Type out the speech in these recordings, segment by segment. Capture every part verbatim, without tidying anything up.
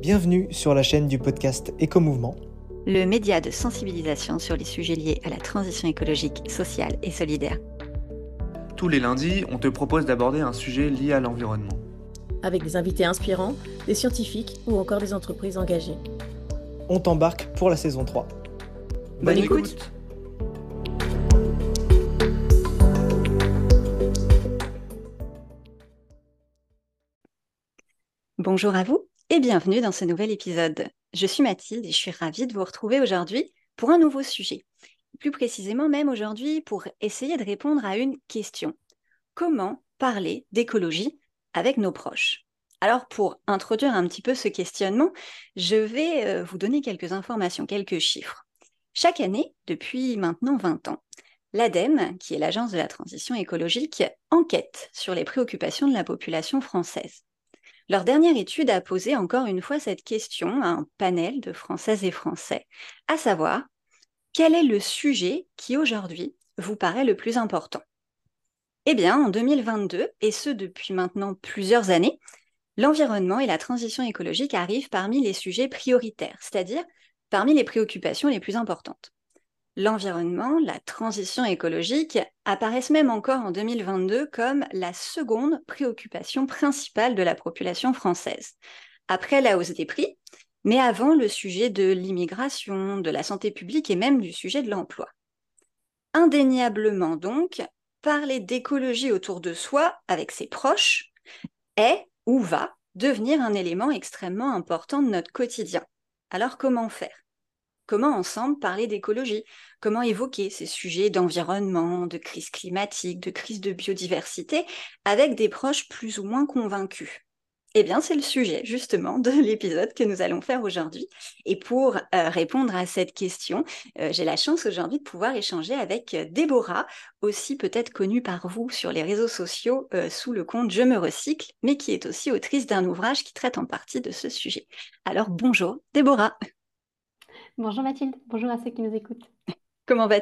Bienvenue sur la chaîne du podcast Éco-Mouvement, le média de sensibilisation sur les sujets liés à la transition écologique, sociale et solidaire. Tous les lundis, on te propose d'aborder un sujet lié à l'environnement. Avec des invités inspirants, des scientifiques ou encore des entreprises engagées. On t'embarque pour la saison trois. Bonne, Bonne écoute. écoute Bonjour à vous et bienvenue dans ce nouvel épisode. Je suis Mathilde et je suis ravie de vous retrouver aujourd'hui pour un nouveau sujet. Plus précisément même aujourd'hui pour essayer de répondre à une question. Comment parler d'écologie avec nos proches ? Alors pour introduire un petit peu ce questionnement, je vais vous donner quelques informations, quelques chiffres. Chaque année, depuis maintenant vingt ans, l'ADEME, qui est l'Agence de la transition écologique, enquête sur les préoccupations de la population française. Leur dernière étude a posé encore une fois cette question à un panel de Françaises et Français, à savoir, quel est le sujet qui aujourd'hui vous paraît le plus important ? Eh bien, en deux mille vingt-deux, et ce depuis maintenant plusieurs années, l'environnement et la transition écologique arrivent parmi les sujets prioritaires, c'est-à-dire parmi les préoccupations les plus importantes. L'environnement, la transition écologique apparaissent même encore en deux mille vingt-deux comme la seconde préoccupation principale de la population française, après la hausse des prix, mais avant le sujet de l'immigration, de la santé publique et même du sujet de l'emploi. Indéniablement donc, parler d'écologie autour de soi, avec ses proches, est ou va devenir un élément extrêmement important de notre quotidien. Alors comment faire ? Comment ensemble parler d'écologie ? Comment évoquer ces sujets d'environnement, de crise climatique, de crise de biodiversité avec des proches plus ou moins convaincus ? Eh bien, c'est le sujet justement de l'épisode que nous allons faire aujourd'hui. Et pour euh, répondre à cette question, euh, j'ai la chance aujourd'hui de pouvoir échanger avec Déborah, aussi peut-être connue par vous sur les réseaux sociaux euh, sous le compte Je me recycle, mais qui est aussi autrice d'un ouvrage qui traite en partie de ce sujet. Alors bonjour Déborah. Bonjour Mathilde, bonjour à ceux qui nous écoutent. Comment vas-tu ?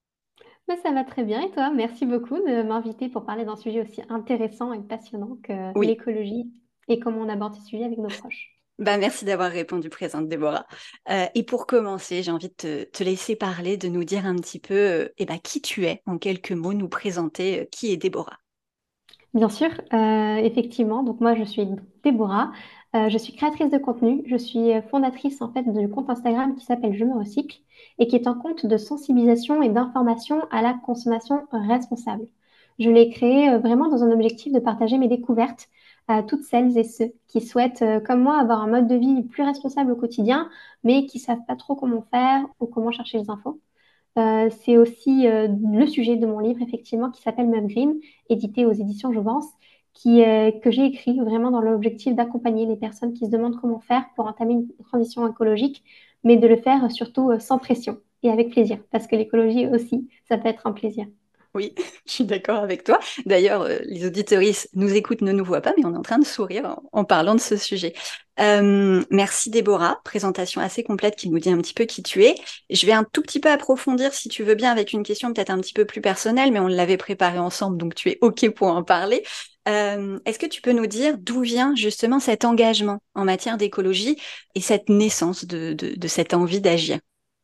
Ben, ça va très bien et toi ? Merci beaucoup de m'inviter pour parler d'un sujet aussi intéressant et passionnant que oui. l'écologie et comment on aborde ce sujet avec nos proches. Ben, merci d'avoir répondu présente, Déborah. Euh, et pour commencer, j'ai envie de te, te laisser parler, de nous dire un petit peu euh, eh ben, qui tu es, en quelques mots, nous présenter euh, qui est Déborah. Bien sûr, euh, effectivement. Donc moi, je suis Déborah. Euh, je suis créatrice de contenu. Je suis fondatrice en fait du compte Instagram qui s'appelle Je me recycle et qui est un compte de sensibilisation et d'information à la consommation responsable. Je l'ai créé euh, vraiment dans un objectif de partager mes découvertes à toutes celles et ceux qui souhaitent, euh, comme moi, avoir un mode de vie plus responsable au quotidien, mais qui savent pas trop comment faire ou comment chercher les infos. Euh, c'est aussi euh, le sujet de mon livre, effectivement, qui s'appelle Meuf Green, édité aux éditions Jouvence, qui, euh, que j'ai écrit vraiment dans l'objectif d'accompagner les personnes qui se demandent comment faire pour entamer une transition écologique, mais de le faire surtout euh, sans pression et avec plaisir, parce que l'écologie aussi, ça peut être un plaisir. Oui, je suis d'accord avec toi. D'ailleurs, euh, les auditeuristes nous écoutent, ne nous voient pas, mais on est en train de sourire en, en parlant de ce sujet. Euh, merci Déborah, présentation assez complète qui nous dit un petit peu qui tu es. Je vais un tout petit peu approfondir, si tu veux bien, avec une question peut-être un petit peu plus personnelle, mais on l'avait préparée ensemble, donc tu es OK pour en parler. Euh, est-ce que tu peux nous dire d'où vient justement cet engagement en matière d'écologie et cette naissance de, de, de cette envie d'agir ?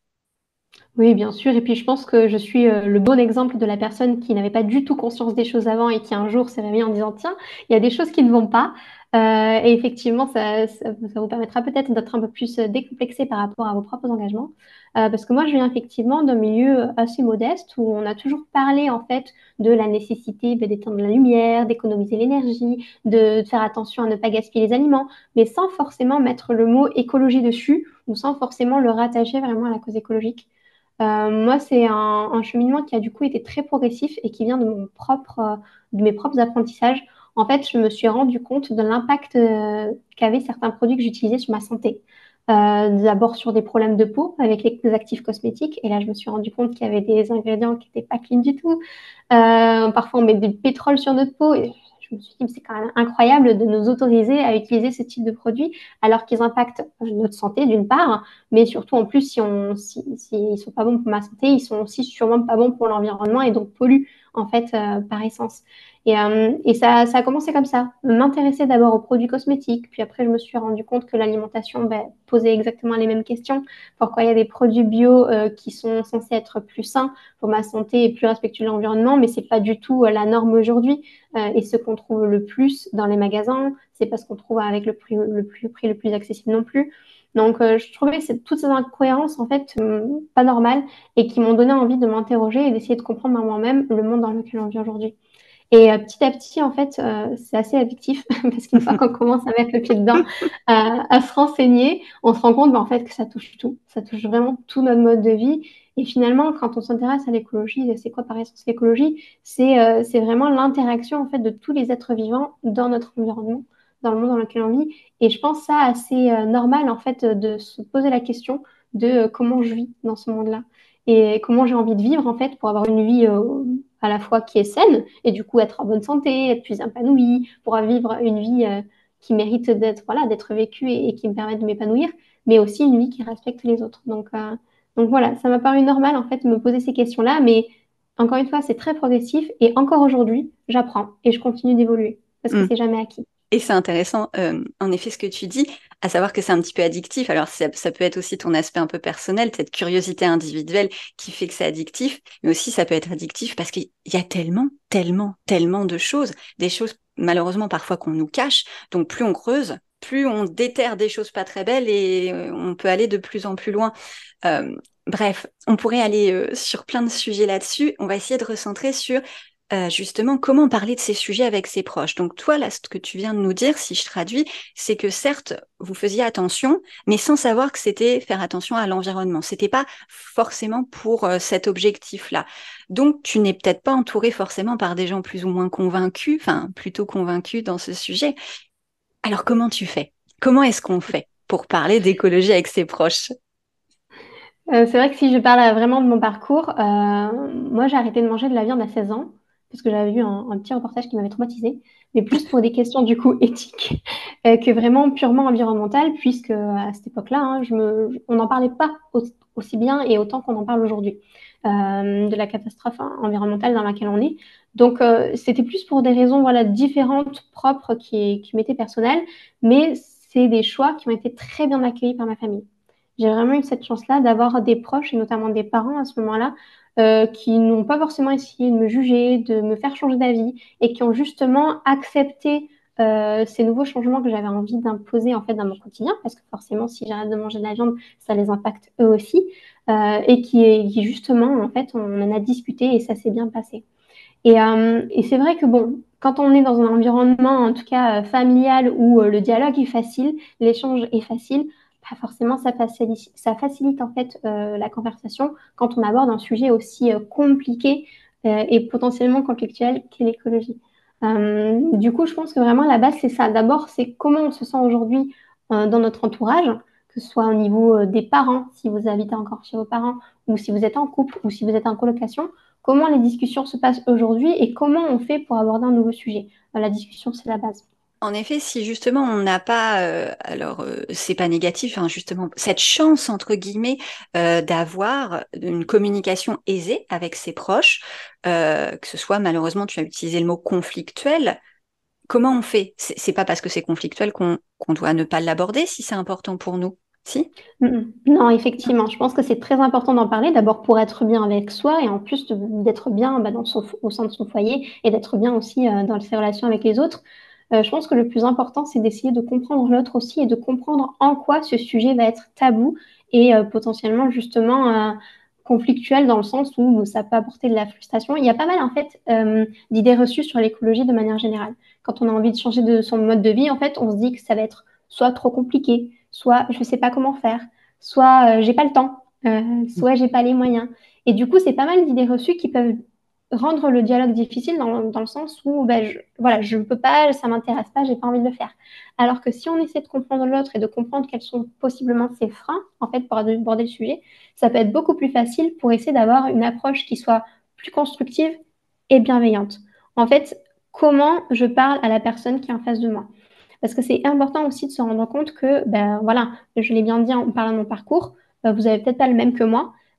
Oui, bien sûr. Et puis, je pense que je suis euh, le bon exemple de la personne qui n'avait pas du tout conscience des choses avant et qui un jour s'est réveillée en disant, tiens, il y a des choses qui ne vont pas. Euh, et effectivement, ça, ça, ça vous permettra peut-être d'être un peu plus décomplexé par rapport à vos propres engagements. Euh, parce que moi, je viens effectivement d'un milieu assez modeste où on a toujours parlé, en fait, de la nécessité d'éteindre la lumière, d'économiser l'énergie, de, de faire attention à ne pas gaspiller les aliments, mais sans forcément mettre le mot écologie dessus ou sans forcément le rattacher vraiment à la cause écologique. Euh, moi, c'est un, un cheminement qui a du coup été très progressif et qui vient de mon propre, euh, de mes propres apprentissages. En fait, je me suis rendu compte de l'impact euh, qu'avaient certains produits que j'utilisais sur ma santé. Euh, d'abord sur des problèmes de peau avec les actifs cosmétiques. Et là, je me suis rendu compte qu'il y avait des ingrédients qui n'étaient pas clean du tout. Euh, parfois, on met du pétrole sur notre peau. Et je me suis dit, c'est quand même incroyable de nous autoriser à utiliser ce type de produits alors qu'ils impactent notre santé d'une part, mais surtout en plus, si on, si, si ils sont pas bons pour ma santé, ils sont aussi sûrement pas bons pour l'environnement et donc polluent en fait, euh, par essence. Et, euh, et ça, ça a commencé comme ça. M'intéresser d'abord aux produits cosmétiques, puis après, je me suis rendu compte que l'alimentation ben, posait exactement les mêmes questions. Pourquoi il y a des produits bio euh, qui sont censés être plus sains pour ma santé et plus respectueux de l'environnement, mais c'est pas du tout euh, la norme aujourd'hui. Euh, et ce qu'on trouve le plus dans les magasins, c'est pas ce qu'on trouve avec le prix le plus, prix le plus accessible non plus. Donc, euh, je trouvais que c'est toutes ces incohérences, en fait, euh, pas normales et qui m'ont donné envie de m'interroger et d'essayer de comprendre par moi-même le monde dans lequel on vit aujourd'hui. Et euh, petit à petit, en fait, euh, c'est assez addictif parce qu'une fois qu'on commence à mettre le pied dedans, à, à se renseigner, on se rend compte bah, en fait, que ça touche tout. Ça touche vraiment tout notre mode de vie. Et finalement, quand on s'intéresse à l'écologie, c'est quoi par essence l'écologie? C'est euh, c'est vraiment l'interaction en fait de tous les êtres vivants dans notre environnement, dans le monde dans lequel on vit. Et je pense ça assez euh, normal en fait de se poser la question de euh, comment je vis dans ce monde-là et comment j'ai envie de vivre en fait pour avoir une vie euh, à la fois qui est saine et du coup être en bonne santé, être plus épanouie, pour vivre une vie euh, qui mérite d'être voilà, d'être vécue et, et qui me permet de m'épanouir, mais aussi une vie qui respecte les autres. Donc, euh, donc voilà, ça m'a paru normal en fait de me poser ces questions-là, mais encore une fois, c'est très progressif et encore aujourd'hui, j'apprends et je continue d'évoluer parce que Mm. c'est jamais acquis. Et c'est intéressant, euh, en effet, ce que tu dis, à savoir que c'est un petit peu addictif. Alors, ça, ça peut être aussi ton aspect un peu personnel, cette curiosité individuelle qui fait que c'est addictif, mais aussi ça peut être addictif parce qu'il y a tellement, tellement, tellement de choses, des choses malheureusement parfois qu'on nous cache. Donc, plus on creuse, plus on déterre des choses pas très belles et euh, on peut aller de plus en plus loin. Euh, bref, on pourrait aller euh, sur plein de sujets là-dessus. On va essayer de recentrer sur euh, justement comment parler de ces sujets avec ses proches. Donc toi, là, ce que tu viens de nous dire, si je traduis, c'est que certes, vous faisiez attention, mais sans savoir que c'était faire attention à l'environnement. C'était pas forcément pour euh, cet objectif-là. Donc tu n'es peut-être pas entouré forcément par des gens plus ou moins convaincus, enfin plutôt convaincus dans ce sujet. Alors comment tu fais? Comment est-ce qu'on fait pour parler d'écologie avec ses proches? Euh, c'est vrai que si je parle euh, vraiment de mon parcours, euh, moi j'ai arrêté de manger de la viande à seize ans parce que j'avais vu un, un petit reportage qui m'avait traumatisée, mais plus pour des questions du coup éthiques euh, que vraiment purement environnementales, puisque à cette époque-là, hein, je me, on n'en parlait pas au- aussi bien et autant qu'on en parle aujourd'hui euh, de la catastrophe hein, environnementale dans laquelle on est. Donc euh, c'était plus pour des raisons voilà différentes, propres, qui, qui m'étaient personnelles, mais c'est des choix qui ont été très bien accueillis par ma famille. J'ai vraiment eu cette chance-là d'avoir des proches, et notamment des parents à ce moment-là, euh, qui n'ont pas forcément essayé de me juger, de me faire changer d'avis, et qui ont justement accepté euh, ces nouveaux changements que j'avais envie d'imposer en fait dans mon quotidien, parce que forcément, si j'arrête de manger de la viande, ça les impacte eux aussi, euh, et qui, qui justement, en fait, on en a discuté et ça s'est bien passé. Et, euh, et c'est vrai que bon, quand on est dans un environnement, en tout cas euh, familial, où euh, le dialogue est facile, l'échange est facile, bah forcément ça facilite, ça facilite en fait euh, la conversation quand on aborde un sujet aussi euh, compliqué euh, et potentiellement conflictuel qu'est l'écologie. Euh, du coup, je pense que vraiment la base c'est ça. D'abord, c'est comment on se sent aujourd'hui euh, dans notre entourage, que ce soit au niveau euh, des parents, si vous habitez encore chez vos parents, ou si vous êtes en couple, ou si vous êtes en colocation. Comment les discussions se passent aujourd'hui et comment on fait pour aborder un nouveau sujet. La discussion, c'est la base. En effet, si justement on n'a pas, euh, alors euh, c'est pas négatif, hein, justement, cette chance entre guillemets euh, d'avoir une communication aisée avec ses proches, euh, que ce soit malheureusement, tu as utilisé le mot conflictuel. Comment on fait? C'est c'est pas parce que c'est conflictuel qu'on qu'on doit ne pas l'aborder si c'est important pour nous. Si? Mm. Non, effectivement, je pense que c'est très important d'en parler, d'abord pour être bien avec soi et en plus de- d'être bien bah, dans son, au sein de son foyer et d'être bien aussi euh, dans ses relations avec les autres. Euh, je pense que le plus important, c'est d'essayer de comprendre l'autre aussi et de comprendre en quoi ce sujet va être tabou et euh, potentiellement justement euh, conflictuel dans le sens où ça peut apporter de la frustration. Il y a pas mal en fait euh, d'idées reçues sur l'écologie de manière générale. Quand on a envie de changer de son mode de vie, en fait, on se dit que ça va être soit trop compliqué, soit je ne sais pas comment faire, soit euh, j'ai pas le temps, euh, soit j'ai pas les moyens. Et du coup, c'est pas mal d'idées reçues qui peuvent rendre le dialogue difficile dans, dans le sens où ben, je, voilà, je ne peux pas, ça m'intéresse pas, j'ai pas envie de le faire. Alors que si on essaie de comprendre l'autre et de comprendre quels sont possiblement ses freins en fait pour aborder le sujet, ça peut être beaucoup plus facile pour essayer d'avoir une approche qui soit plus constructive et bienveillante. En fait, comment je parle à la personne qui est en face de moi. Parce que c'est important aussi de se rendre compte que, ben voilà, je l'ai bien dit en parlant de mon parcours, euh, vous avez peut-être pas le même que moi,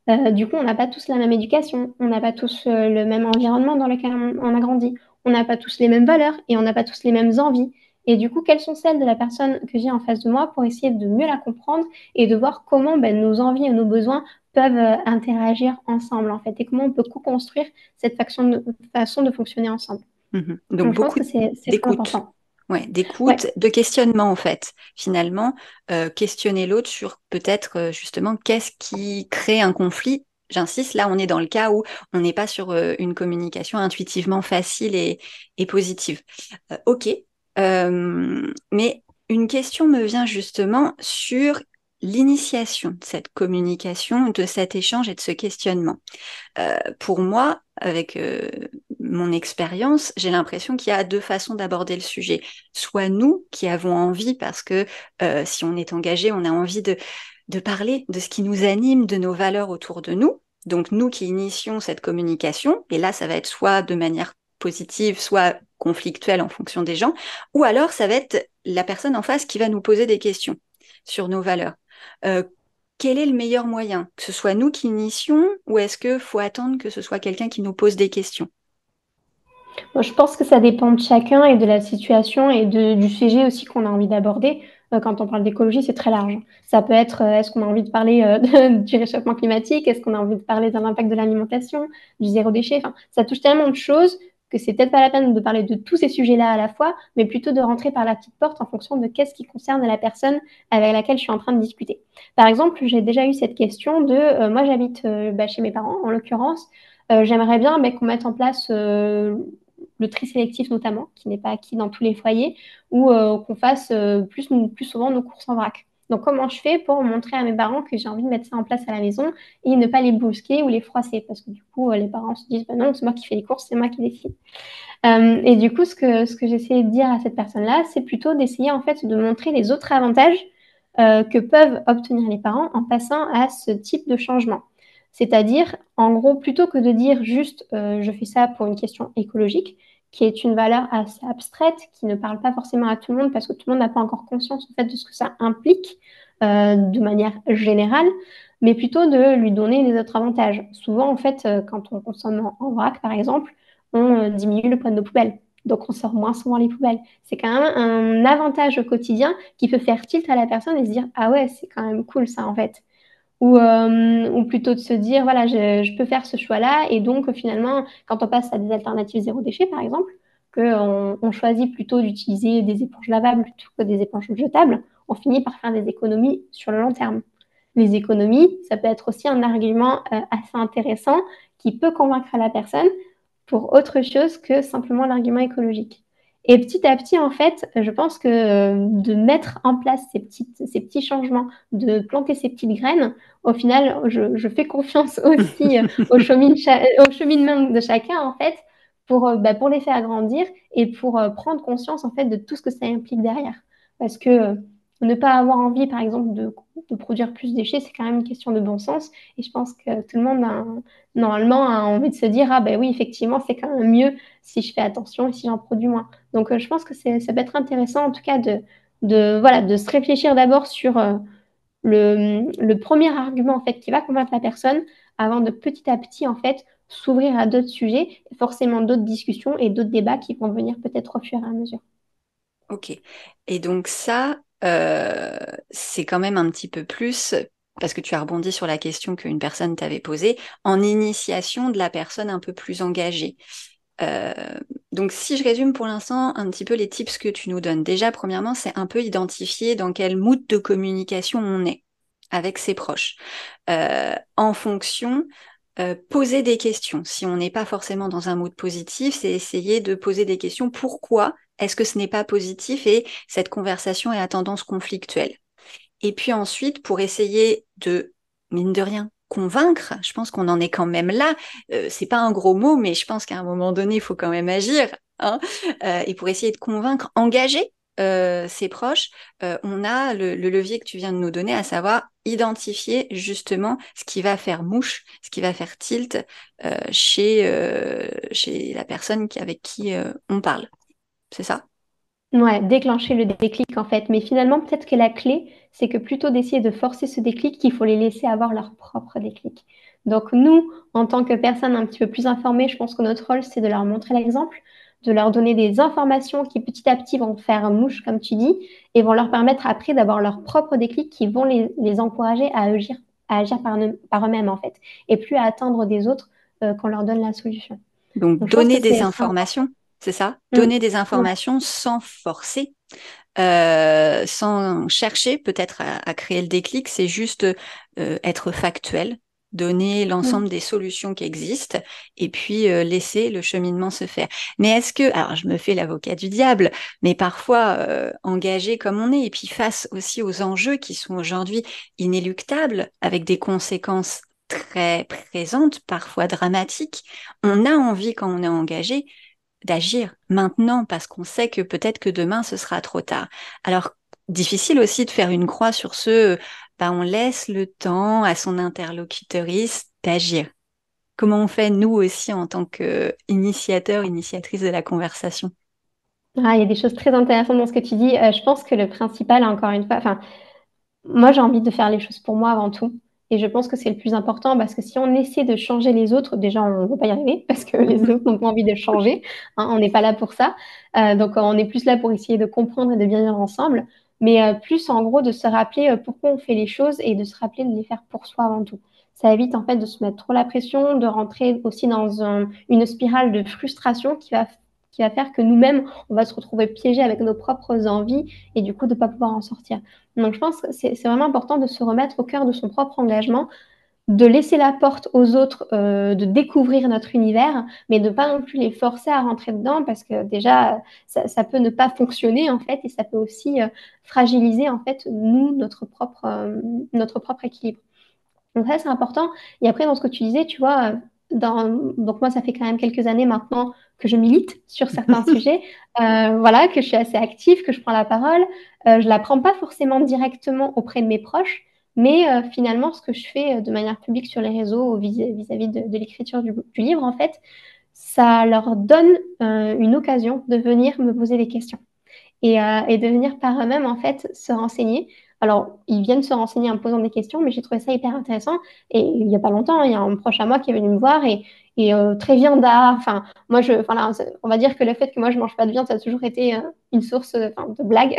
Euh, du coup, on n'a pas tous la même éducation, on n'a pas tous euh, le même environnement dans lequel on, on a grandi, on n'a pas tous les mêmes valeurs et on n'a pas tous les mêmes envies. Et du coup, quelles sont celles de la personne que j'ai en face de moi pour essayer de mieux la comprendre et de voir comment ben, nos envies et nos besoins peuvent euh, interagir ensemble, en fait, et comment on peut co-construire cette façon de, façon de fonctionner ensemble. Mhm. Donc Donc, je pense beaucoup que c'est c'est très d'écoute. important. Ouais, Ouais. d'écoute, de questionnement en fait. Finalement, euh, questionner l'autre sur peut-être euh, justement qu'est-ce qui crée un conflit. J'insiste, là, on est dans le cas où on n'est pas sur euh, une communication intuitivement facile et, et positive. Euh, ok, Euh, mais une question me vient justement sur l'initiation de cette communication, de cet échange et de ce questionnement. Euh, pour moi, avec euh, mon expérience, j'ai l'impression qu'il y a deux façons d'aborder le sujet. Soit nous qui avons envie, parce que euh, si on est engagé, on a envie de, de parler de ce qui nous anime, de nos valeurs autour de nous. Donc nous qui initions cette communication, et là ça va être soit de manière positive, soit conflictuelle en fonction des gens, ou alors ça va être la personne en face qui va nous poser des questions sur nos valeurs. Euh, quel est le meilleur moyen? Que ce soit nous qui initions ou est-ce qu'il faut attendre que ce soit quelqu'un qui nous pose des questions? Bon, je pense que ça dépend de chacun et de la situation et de, du sujet aussi qu'on a envie d'aborder. Euh, quand on parle d'écologie, c'est très large. Ça peut être, euh, est-ce qu'on a envie de parler euh, de- du réchauffement climatique? Est-ce qu'on a envie de parler de l'impact de l'alimentation, du zéro déchet? Enfin, ça touche tellement de choses que c'est peut-être pas la peine de parler de tous ces sujets-là à la fois, mais plutôt de rentrer par la petite porte en fonction de qu'est-ce qui concerne la personne avec laquelle je suis en train de discuter. Par exemple, j'ai déjà eu cette question de, euh, moi j'habite euh, bah, chez mes parents en l'occurrence, euh, j'aimerais bien bah, qu'on mette en place euh, le tri sélectif notamment, qui n'est pas acquis dans tous les foyers, ou euh, qu'on fasse euh, plus, plus souvent nos courses en vrac. Donc, comment je fais pour montrer à mes parents que j'ai envie de mettre ça en place à la maison et ne pas les brusquer ou les froisser? Parce que du coup, euh, les parents se disent, bah non, c'est moi qui fais les courses, c'est moi qui décide. Euh, et du coup, ce que, ce que j'essayais de dire à cette personne-là, c'est plutôt d'essayer en fait de montrer les autres avantages euh, que peuvent obtenir les parents en passant à ce type de changement. C'est-à-dire, en gros, plutôt que de dire juste euh, je fais ça pour une question écologique, qui est une valeur assez abstraite, qui ne parle pas forcément à tout le monde parce que tout le monde n'a pas encore conscience en fait, de ce que ça implique euh, de manière générale, mais plutôt de lui donner les autres avantages. Souvent, en fait, euh, quand on consomme en, en vrac, par exemple, on euh, diminue le poids de nos poubelles. Donc, on sort moins souvent les poubelles. C'est quand même un avantage au quotidien qui peut faire tilt à la personne et se dire, ah ouais, c'est quand même cool ça, en fait. Ou, euh, ou plutôt de se dire, voilà, je, je peux faire ce choix-là. Et donc, finalement, quand on passe à des alternatives zéro déchet, par exemple, qu'on on choisit plutôt d'utiliser des éponges lavables plutôt que des éponges jetables, on finit par faire des économies sur le long terme. Les économies, ça peut être aussi un argument euh, assez intéressant qui peut convaincre la personne pour autre chose que simplement l'argument écologique. Et petit à petit, en fait, je pense que euh, de mettre en place ces, petites, ces petits changements, de planter ces petites graines, au final, je, je fais confiance aussi euh, au, chemin, au cheminement de chacun, en fait, pour, euh, bah, pour les faire grandir et pour euh, prendre conscience, en fait, de tout ce que ça implique derrière. Parce que euh, ne pas avoir envie, par exemple, de, de produire plus de déchets, c'est quand même une question de bon sens. Et je pense que tout le monde a un, normalement a envie de se dire, ah ben oui, effectivement, c'est quand même mieux si je fais attention et si j'en produis moins. Donc, euh, je pense que c'est, ça peut être intéressant, en tout cas, de, de, voilà, de se réfléchir d'abord sur euh, le, le premier argument, en fait, qui va convaincre la personne avant de petit à petit, en fait, s'ouvrir à d'autres sujets, forcément d'autres discussions et d'autres débats qui vont venir peut-être au fur et à mesure. Ok. Et donc ça, euh, c'est quand même un petit peu plus, parce que tu as rebondi sur la question qu'une personne t'avait posée, en initiation de la personne un peu plus engagée. Euh, donc si je résume pour l'instant un petit peu les tips que tu nous donnes. Déjà, premièrement, c'est un peu identifier dans quel mood de communication on est avec ses proches. Euh, en fonction, euh, poser des questions. Si on n'est pas forcément dans un mood positif, c'est essayer de poser des questions. Pourquoi est-ce que ce n'est pas positif et cette conversation est à tendance conflictuelle? Et puis ensuite, pour essayer de, mine de rien, convaincre, je pense qu'on en est quand même là. Euh, c'est pas un gros mot, mais je pense qu'à un moment donné, il faut quand même agir. Hein. Euh, et pour essayer de convaincre, engager euh, ses proches, euh, on a le, le levier que tu viens de nous donner, à savoir identifier justement ce qui va faire mouche, ce qui va faire tilt euh, chez, euh, chez la personne qui, avec qui euh, on parle. C'est ça? Ouais, déclencher le déclic en fait. Mais finalement, peut-être que la clé, c'est que plutôt d'essayer de forcer ce déclic, qu'il faut les laisser avoir leur propre déclic. Donc nous, en tant que personnes un petit peu plus informées, je pense que notre rôle, c'est de leur montrer l'exemple, de leur donner des informations qui petit à petit vont faire mouche, comme tu dis, et vont leur permettre après d'avoir leur propre déclic qui vont les, les encourager à agir, à agir par, eux- par eux-mêmes en fait, et plus à attendre des autres euh, qu'on leur donne la solution. Donc, Donc je pense donner que des c'est c'est important. informations, c'est ça? Mm. Donner des Ouais. informations sans forcer, euh, sans chercher peut-être à, à créer le déclic, c'est juste euh, être factuel, donner Mm. l'ensemble des solutions qui existent et puis euh, laisser le cheminement se faire. Mais est-ce que, alors je me fais l'avocat du diable, mais parfois euh, engagé comme on est et puis face aussi aux enjeux qui sont aujourd'hui inéluctables avec des conséquences très présentes, parfois dramatiques, on a envie quand on est engagé d'agir maintenant parce qu'on sait que peut-être que demain ce sera trop tard. Alors, difficile aussi de faire une croix sur ce, bah, on laisse le temps à son interlocutrice d'agir. Comment on fait, nous aussi, en tant qu'initiateurs, initiatrices de la conversation? Ah, il y a des choses très intéressantes dans ce que tu dis. Euh, je pense que le principal, encore une fois, enfin, moi, j'ai envie de faire les choses pour moi avant tout. Et je pense que c'est le plus important parce que si on essaie de changer les autres, déjà, on ne va pas y arriver parce que les autres n'ont pas envie de changer. Hein, on n'est pas là pour ça. Euh, donc, on est plus là pour essayer de comprendre et de bien vivre ensemble. Mais euh, plus, en gros, de se rappeler euh, pourquoi on fait les choses et de se rappeler de les faire pour soi avant tout. Ça évite, en fait, de se mettre trop la pression, de rentrer aussi dans un- une spirale de frustration qui va, qui va faire que nous-mêmes, on va se retrouver piégés avec nos propres envies et du coup, de ne pas pouvoir en sortir. Donc, je pense que c'est c'est vraiment important de se remettre au cœur de son propre engagement, de laisser la porte aux autres, euh, de découvrir notre univers, mais de ne pas non plus les forcer à rentrer dedans parce que déjà, ça, ça peut ne pas fonctionner en fait et ça peut aussi euh, fragiliser en fait nous, notre propre, euh, notre propre équilibre. Donc ça, c'est important. Et après, dans ce que tu disais, tu vois, euh, dans... donc moi, ça fait quand même quelques années maintenant que je milite sur certains sujets, euh, voilà, que je suis assez active, que je prends la parole. Euh, je la prends pas forcément directement auprès de mes proches, mais euh, finalement, ce que je fais euh, de manière publique sur les réseaux vis- vis-à-vis de, de l'écriture du, du livre, en fait, ça leur donne euh, une occasion de venir me poser des questions et, euh, et de venir par eux-mêmes en fait se renseigner. Alors, ils viennent se renseigner en me posant des questions, mais j'ai trouvé ça hyper intéressant. Et il n'y a pas longtemps, il y a un proche à moi qui est venu me voir et, et euh, très viandard. Enfin, moi, je, enfin, là, on va dire que le fait que moi, je mange pas de viande, ça a toujours été euh, une source euh, enfin, de blague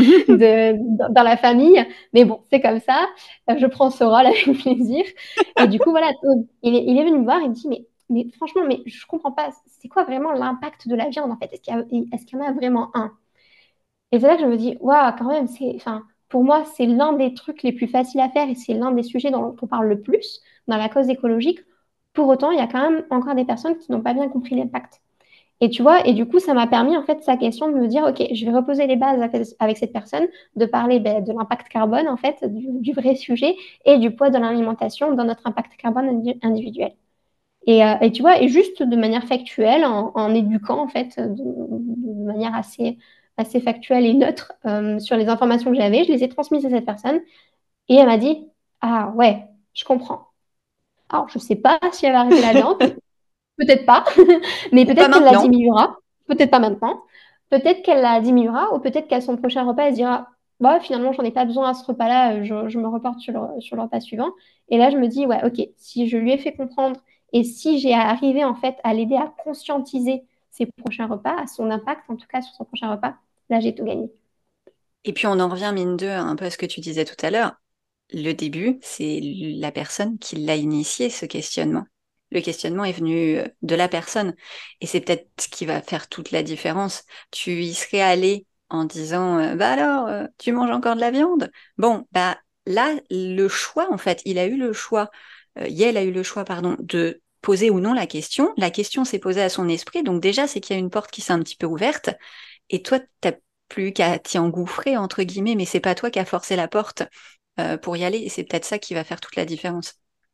de, dans la famille. Mais bon, c'est comme ça. Euh, je prends ce rôle avec plaisir. Et du coup, voilà, il est, il est venu me voir et me dit, mais, mais franchement, mais je comprends pas, c'est quoi vraiment l'impact de la viande en fait? Est-ce qu'il y, a- est-ce qu'il y en a vraiment un? Et c'est là que je me dis, waouh, quand même, c'est, enfin, pour moi, c'est l'un des trucs les plus faciles à faire et c'est l'un des sujets dont on parle le plus dans la cause écologique. Pour autant, il y a quand même encore des personnes qui n'ont pas bien compris l'impact. Et tu vois, et du coup, ça m'a permis, en fait, sa question de me dire, OK, je vais reposer les bases avec avec cette personne, de parler ben, de l'impact carbone, en fait, du, du vrai sujet et du poids de l'alimentation dans notre impact carbone indi- individuel. Et, euh, et tu vois, et juste de manière factuelle, en, en éduquant en fait, de, de manière assez, assez factuelle et neutre euh, sur les informations que j'avais, je les ai transmises à cette personne et elle m'a dit, ah ouais, je comprends. Alors, je sais pas si elle va arrêter la viande, peut-être pas, mais Ou pas peut-être qu'elle la maintenant. diminuera, peut-être pas maintenant, peut-être qu'elle la diminuera ou peut-être qu'à son prochain repas, elle se dira, bah, finalement, j'en ai pas besoin à ce repas-là, je, je me reporte sur le, sur le repas suivant. Et là, je me dis, ouais, ok, si je lui ai fait comprendre et si j'ai arrivé en fait à l'aider à conscientiser ses prochains repas, à son impact en tout cas sur son prochain repas, là, j'ai tout gagné. Et puis on en revient, mine de, un peu à ce que tu disais tout à l'heure. Le début, c'est la personne qui l'a initié, ce questionnement. Le questionnement est venu euh, de la personne. Et c'est peut-être ce qui va faire toute la différence. Tu y serais allé en disant, euh, bah alors, euh, tu manges encore de la viande? Bon, bah là, le choix, en fait, il a eu le choix, euh, Yael a eu le choix, pardon, de poser ou non la question. La question s'est posée à son esprit. Donc déjà, c'est qu'il y a une porte qui s'est un petit peu ouverte. Et toi, t'as plus qu'à t'y engouffrer, entre guillemets, mais c'est pas toi qui as forcé la porte euh, pour y aller. Et c'est peut-être ça qui va faire toute la différence.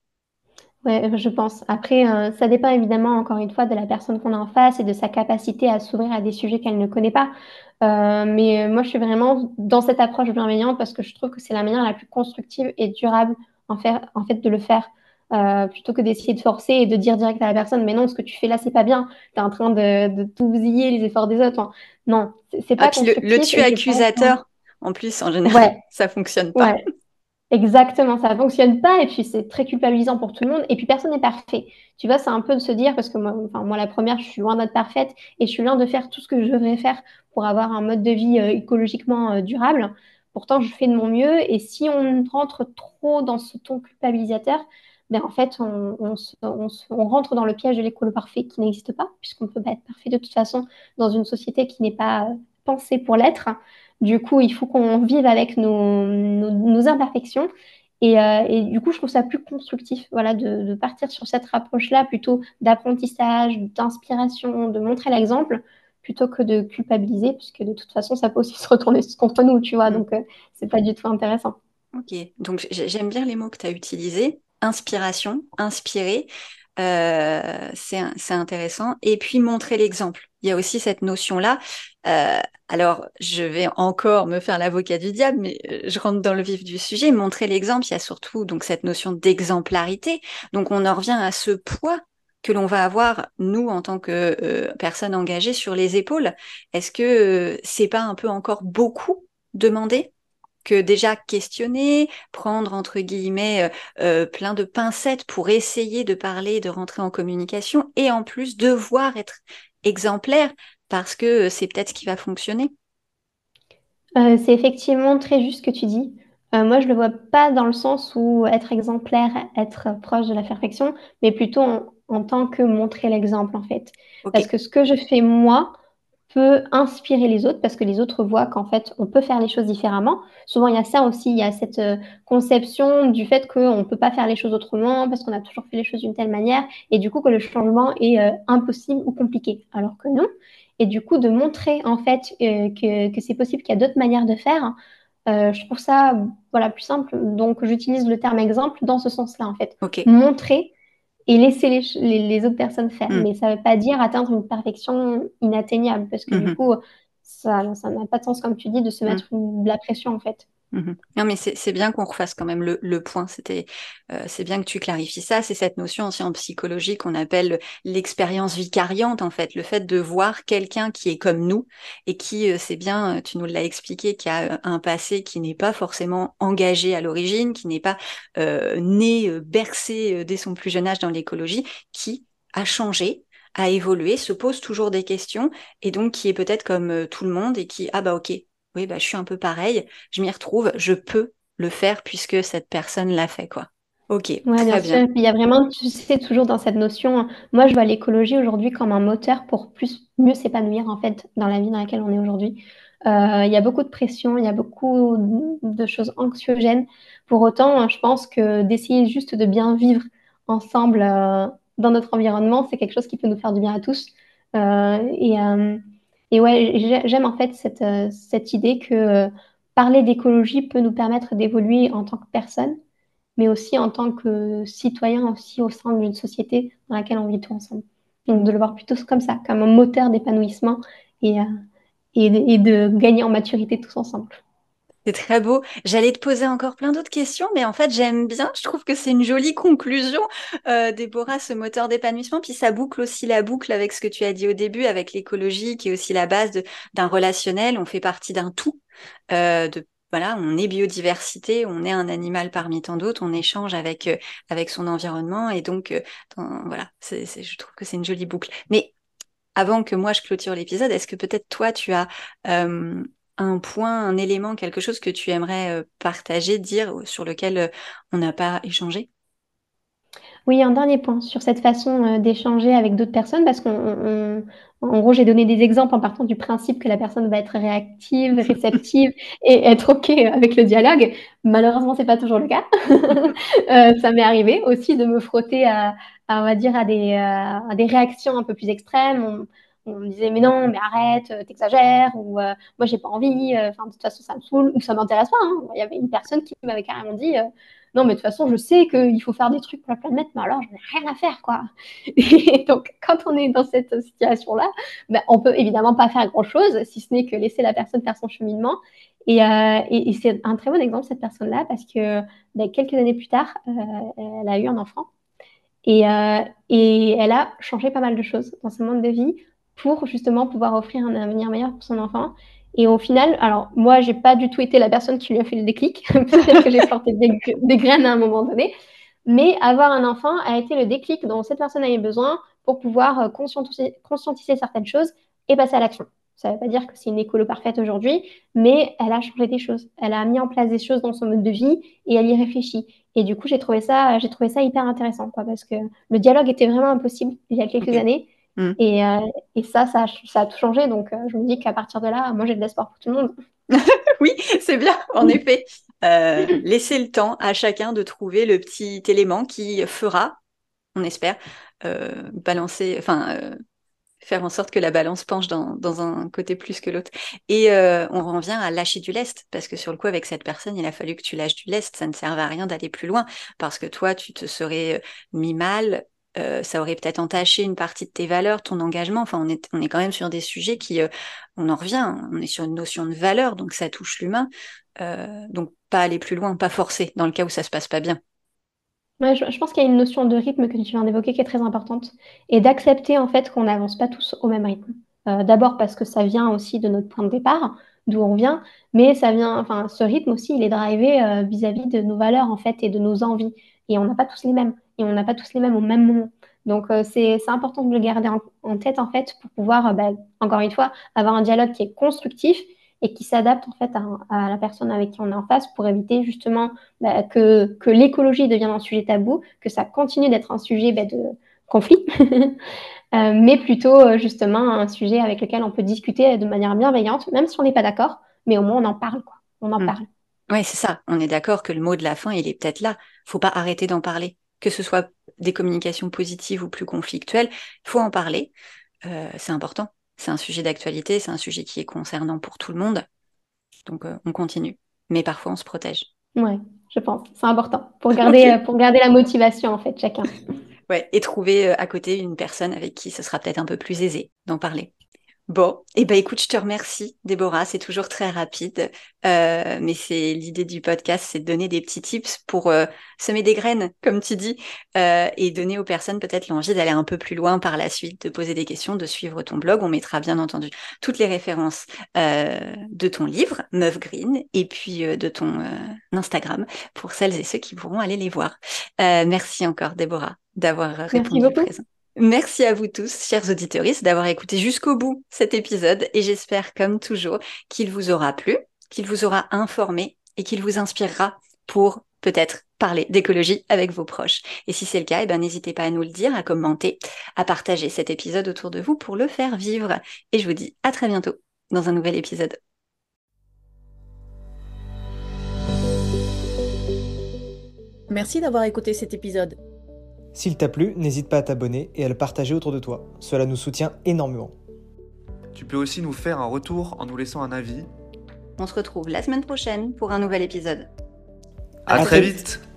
Ouais, je pense. Après, euh, ça dépend évidemment, encore une fois, de la personne qu'on a en face et de sa capacité à s'ouvrir à des sujets qu'elle ne connaît pas. Euh, mais euh, moi, je suis vraiment dans cette approche bienveillante parce que je trouve que c'est la manière la plus constructive et durable en faire, en fait, de le faire. Euh, plutôt que d'essayer de forcer et de dire direct à la personne, mais non, ce que tu fais là, c'est pas bien. Tu es en train de, de tout bousiller les efforts des autres. Enfin, non, c'est c'est Ah, pas puis le, le constructif tu et je pense, hein, accusateur, en plus, en général, ouais, ça fonctionne pas. ouais. Exactement, ça fonctionne pas et puis c'est très culpabilisant pour tout le monde et puis personne n'est parfait. Tu vois, c'est un peu de se dire, parce que moi, enfin, moi la première, je suis loin d'être parfaite et je suis loin de faire tout ce que je devrais faire pour avoir un mode de vie euh, écologiquement euh, durable. Pourtant, je fais de mon mieux et si on rentre trop dans ce ton culpabilisateur, ben en fait, on, on se- on se- on rentre dans le piège de l'écolo parfait qui n'existe pas, puisqu'on ne peut pas être parfait de toute façon dans une société qui n'est pas euh, pensée pour l'être. Du coup, il faut qu'on vive avec nos, nos- nos imperfections. Et, euh, et du coup, je trouve ça plus constructif, voilà, de, de partir sur cette approche-là, plutôt d'apprentissage, d'inspiration, de montrer l'exemple, plutôt que de culpabiliser, puisque de toute façon, ça peut aussi se retourner contre nous, tu vois. Mm. Donc, euh, c'est pas du tout intéressant. Ok, donc j'ai- j'aime bien les mots que tu as utilisés. Inspiration, inspirer, euh, c'est c'est intéressant. Et puis montrer l'exemple. Il y a aussi cette notion-là. Euh, alors, je vais encore me faire l'avocat du diable, mais euh, je rentre dans le vif du sujet. Montrer l'exemple, il y a surtout donc cette notion d'exemplarité. Donc, on en revient à ce poids que l'on va avoir, nous, en tant que euh, personnes engagées, sur les épaules. Est-ce que euh, c'est pas un peu encore beaucoup demandé? Que déjà questionner, prendre entre guillemets euh, euh, plein de pincettes pour essayer de parler, de rentrer en communication et en plus devoir être exemplaire parce que c'est peut-être ce qui va fonctionner. Euh, c'est effectivement très juste ce que tu dis. Euh, moi, je le vois pas dans le sens où être exemplaire, être proche de la perfection, mais plutôt en, en tant que montrer l'exemple, en fait. Ok. Parce que ce que je fais moi peut inspirer les autres, parce que les autres voient qu'en fait, on peut faire les choses différemment. Souvent, il y a ça aussi, il y a cette euh, conception du fait qu'on ne peut pas faire les choses autrement, parce qu'on a toujours fait les choses d'une telle manière, et du coup que le changement est euh, impossible ou compliqué. Alors que non. Et du coup, de montrer en fait euh, que, que c'est possible, qu'il y a d'autres manières de faire, euh, je trouve ça voilà, plus simple. Donc, j'utilise le terme exemple dans ce sens-là, en fait. Ok. Montrer et laisser les, ch- les, les autres personnes faire. Mm. Mais ça ne veut pas dire atteindre une perfection inatteignable, parce que du Mhm. coup, ça, ça n'a pas de sens, comme tu dis, de se Mm. mettre une- de la pression, en fait. Mhm. Non, mais c'est c'est bien qu'on refasse quand même le, le point. C'était, euh, c'est bien que tu clarifies ça. C'est cette notion aussi en psychologie qu'on appelle l'expérience vicariante, en fait, le fait de voir quelqu'un qui est comme nous et qui, euh, c'est bien, euh, tu nous l'as expliqué, qui a euh, un passé qui n'est pas forcément engagé à l'origine, qui n'est pas euh, né, euh, bercé euh, dès son plus jeune âge dans l'écologie, qui a changé, a évolué, se pose toujours des questions et donc qui est peut-être comme euh, tout le monde et qui, ah bah ok, oui, bah je suis un peu pareil, je m'y retrouve, je peux le faire puisque cette personne l'a fait, quoi. Ok, Ouais, bien très sûr. bien. Et puis, il y a vraiment, tu sais, toujours dans cette notion, moi, je vois l'écologie aujourd'hui comme un moteur pour plus, mieux s'épanouir, en fait, dans la vie dans laquelle on est aujourd'hui. Euh, il y a beaucoup de pression, il y a beaucoup de choses anxiogènes. Pour autant, je pense que d'essayer juste de bien vivre ensemble, euh, dans notre environnement, c'est quelque chose qui peut nous faire du bien à tous. Euh, et, euh, et ouais, j'ai- j'aime en fait cette, euh, cette idée que euh, parler d'écologie peut nous permettre d'évoluer en tant que personne, mais aussi en tant que citoyen aussi au sein d'une société dans laquelle on vit tous ensemble. Donc de le voir plutôt comme ça, comme un moteur d'épanouissement et, euh, et, de et de gagner en maturité tous ensemble. C'est très beau. J'allais te poser encore plein d'autres questions, mais en fait, j'aime bien. Je trouve que c'est une jolie conclusion, euh, Déborah, ce moteur d'épanouissement. Puis ça boucle aussi la boucle avec ce que tu as dit au début, avec l'écologie, qui est aussi la base de- d'un relationnel. On fait partie d'un tout. Euh, de, voilà, on est biodiversité, on est un animal parmi tant d'autres, on échange avec, euh, avec son environnement. Et donc, euh, dans- voilà, c'est, c'est- je trouve que c'est une jolie boucle. Mais avant que moi je clôture l'épisode, est-ce que peut-être toi tu as euh, un point, un élément, quelque chose que tu aimerais euh, partager, dire, sur lequel euh, on n'a pas échangé? Oui, un dernier point sur cette façon euh, d'échanger avec d'autres personnes, parce qu'en en gros, j'ai donné des exemples en partant du principe que la personne va être réactive, réceptive et être OK avec le dialogue. Malheureusement, c'est pas toujours le cas. Euh, ça m'est arrivé aussi de me frotter à, à, on va dire, à des, euh, à des réactions un peu plus extrêmes. On, on me disait, mais non, mais arrête, euh, t'exagères, ou euh, moi, j'ai pas envie, euh, enfin, de toute façon, ça me saoule, ou ça m'intéresse pas, hein. Il y avait une personne qui m'avait carrément dit, euh, non, mais de toute façon, je sais qu'il faut faire des trucs pour la planète, mais alors, j'en ai rien à faire, quoi. Et donc, quand on est dans cette situation-là, ben, on peut évidemment pas faire grand-chose, si ce n'est que laisser la personne faire son cheminement. Et, euh, et, et c'est un très bon exemple, cette personne-là, parce que ben, quelques années plus tard, euh, elle a eu un enfant. Et, euh, et elle a changé pas mal de choses dans son mode de vie pour justement pouvoir offrir un avenir meilleur pour son enfant. Et au final, alors moi, j'ai pas du tout été la personne qui lui a fait le déclic. Peut-être que j'ai planté des, des graines à un moment donné. Mais avoir un enfant a été le déclic dont cette personne avait besoin pour pouvoir conscientiser, conscientiser certaines choses et passer à l'action. Ça ne veut pas dire que c'est une écolo parfaite aujourd'hui, mais elle a changé des choses. Elle a mis en place des choses dans son mode de vie et elle y réfléchit. Et du coup, j'ai trouvé ça, j'ai trouvé ça hyper intéressant, quoi, parce que le dialogue était vraiment impossible il y a quelques Ok. années. Mm. Et, euh, et ça, ça a, ça a tout changé. Donc, euh, je me dis qu'à partir de là, moi, j'ai de l'espoir pour tout le monde. Oui, c'est bien, en effet. Euh, laisser le temps à chacun de trouver le petit élément qui fera, on espère, euh, balancer, enfin, euh, faire en sorte que la balance penche dans, dans un côté plus que l'autre. Et euh, on revient à lâcher du lest, parce que sur le coup, avec cette personne, il a fallu que tu lâches du lest. Ça ne servait à rien d'aller plus loin, parce que toi, tu te serais mis mal. Euh, ça aurait peut-être entaché une partie de tes valeurs, ton engagement. Enfin, on est, on est quand même sur des sujets qui, euh, on en revient, on est sur une notion de valeur, donc ça touche l'humain. Euh, donc, pas aller plus loin, pas forcer, dans le cas où ça se passe pas bien. Ouais, je, je pense qu'il y a une notion de rythme que tu viens d'évoquer qui est très importante et d'accepter en fait qu'on n'avance pas tous au même rythme. Euh, d'abord parce que ça vient aussi de notre point de départ, d'où on vient, mais ça vient, enfin, ce rythme aussi, il est drivé euh, vis-à-vis de nos valeurs en fait et de nos envies. Et on n'a pas tous les mêmes et on n'a pas tous les mêmes au même moment. Donc euh, c'est c'est important de le garder en, en tête en fait pour pouvoir, euh, bah, encore une fois, avoir un dialogue qui est constructif et qui s'adapte en fait à, à la personne avec qui on est en face pour éviter justement bah, que, que l'écologie devienne un sujet tabou, que ça continue d'être un sujet bah, de conflit, euh, mais plutôt euh, justement un sujet avec lequel on peut discuter de manière bienveillante, même si on n'est pas d'accord, mais au moins on en parle, quoi. On en Mm. parle. Oui, c'est ça. On est d'accord que le mot de la fin, il est peut-être là. Faut pas arrêter d'en parler. Que ce soit des communications positives ou plus conflictuelles, faut en parler. Euh, c'est important. C'est un sujet d'actualité, c'est un sujet qui est concernant pour tout le monde. Donc, euh, on continue. Mais parfois, on se protège. Ouais, je pense. C'est important pour Ok. garder, euh, pour garder la motivation, en fait, chacun. Ouais. Et trouver euh, à côté une personne avec qui ce sera peut-être un peu plus aisé d'en parler. Bon, et ben écoute, je te remercie, Déborah. C'est toujours très rapide, euh, mais c'est l'idée du podcast, c'est de donner des petits tips pour euh, semer des graines, comme tu dis, euh, et donner aux personnes peut-être l'envie d'aller un peu plus loin par la suite, de poser des questions, de suivre ton blog. On mettra bien entendu toutes les références euh, de ton livre, Meuf Green, et puis euh, de ton euh, Instagram pour celles et ceux qui pourront aller les voir. Euh, merci encore, Déborah, d'avoir Merci répondu beaucoup. présent. Merci à vous tous, chers auditeurs, d'avoir écouté jusqu'au bout cet épisode et j'espère, comme toujours, qu'il vous aura plu, qu'il vous aura informé et qu'il vous inspirera pour peut-être parler d'écologie avec vos proches. Et si c'est le cas, eh ben, n'hésitez pas à nous le dire, à commenter, à partager cet épisode autour de vous pour le faire vivre. Et je vous dis à très bientôt dans un nouvel épisode. Merci d'avoir écouté cet épisode. S'il t'a plu, n'hésite pas à t'abonner et à le partager autour de toi. Cela nous soutient énormément. Tu peux aussi nous faire un retour en nous laissant un avis. On se retrouve la semaine prochaine pour un nouvel épisode. À, À très très vite.